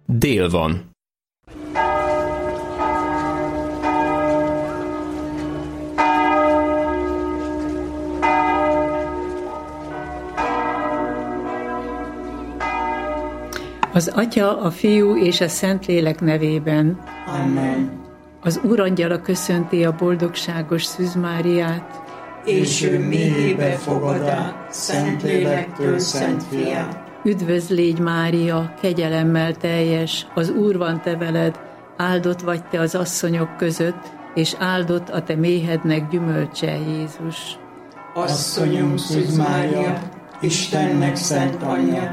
dél van. Az Atya, a Fiú és a Szentlélek nevében. Amen. Az Úrangyala köszönti a boldogságos Szűz Máriát, és ő méhébe fogadá Szentlélektől Szent Fiát. Üdvözl légy, Mária, kegyelemmel teljes, az Úr van te veled, áldott vagy te az asszonyok között, és áldott a te méhednek gyümölcse, Jézus. Asszonyunk Szűz Mária, Istennek szent anyja,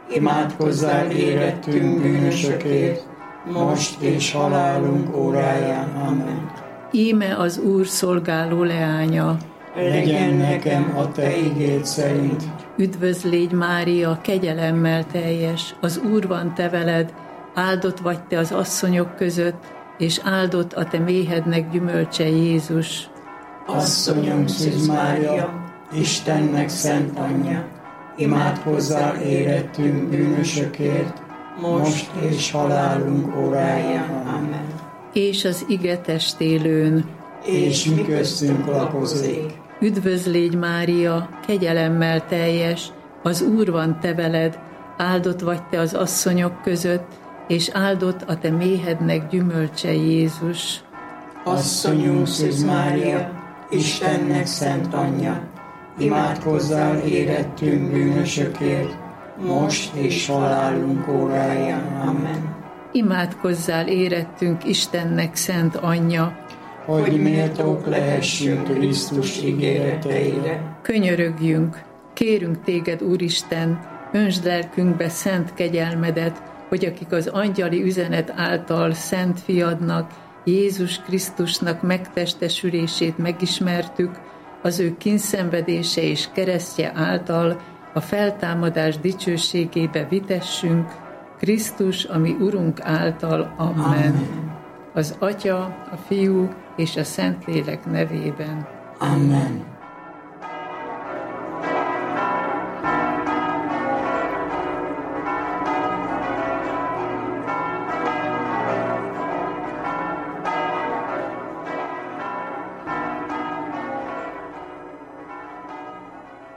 imádkozzál érettünk bűnösökért, most és halálunk óráján. Amen. Íme az Úr szolgáló leánya, legyen nekem a te igéd szerint. Üdvözl légy, Mária, kegyelemmel teljes, az Úr van te veled, áldott vagy te az asszonyok között, és áldott a te méhednek gyümölcse, Jézus. Asszonyunk Szűz Mária, Istennek szent anyja, imádkozzál érettünk bűnösökért, most és halálunk óráján. Amen. És az ige testélőn, és mi köztünk lakozik. Üdvözl légy, Mária, kegyelemmel teljes, az Úr van te veled, áldott vagy te az asszonyok között, és áldott a te méhednek gyümölcse, Jézus. Asszonyunk Szűz Mária, Istennek szent anyja, imádkozzál érettünk bűnösökért, most és halálunk óráján. Amen. Imádkozzál érettünk Istennek szent anyja, hogy méltók lehessünk Krisztus ígéreteire. Könyörögjünk, kérünk téged, Úristen, öntsd lelkünkbe szent kegyelmedet, hogy akik az angyali üzenet által szent fiadnak, Jézus Krisztusnak megtestesülését megismertük, az ő kínszenvedése és keresztje által a feltámadás dicsőségébe vitessünk, Krisztus, ami Urunk által. Amen. Amen. Az Atya, a Fiú és a Szentlélek nevében. Amen.